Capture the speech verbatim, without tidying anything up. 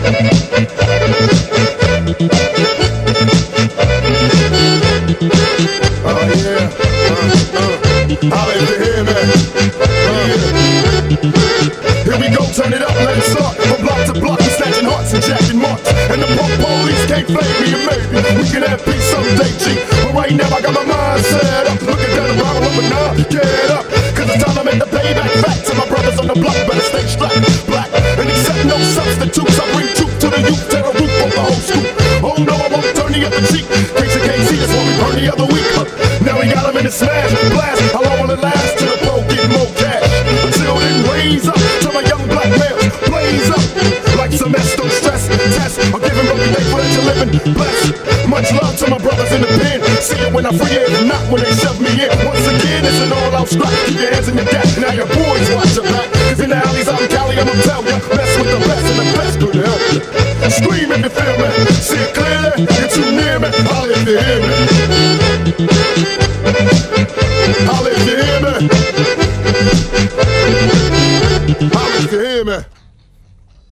Much love to my brothers in the pen. See you when I free it.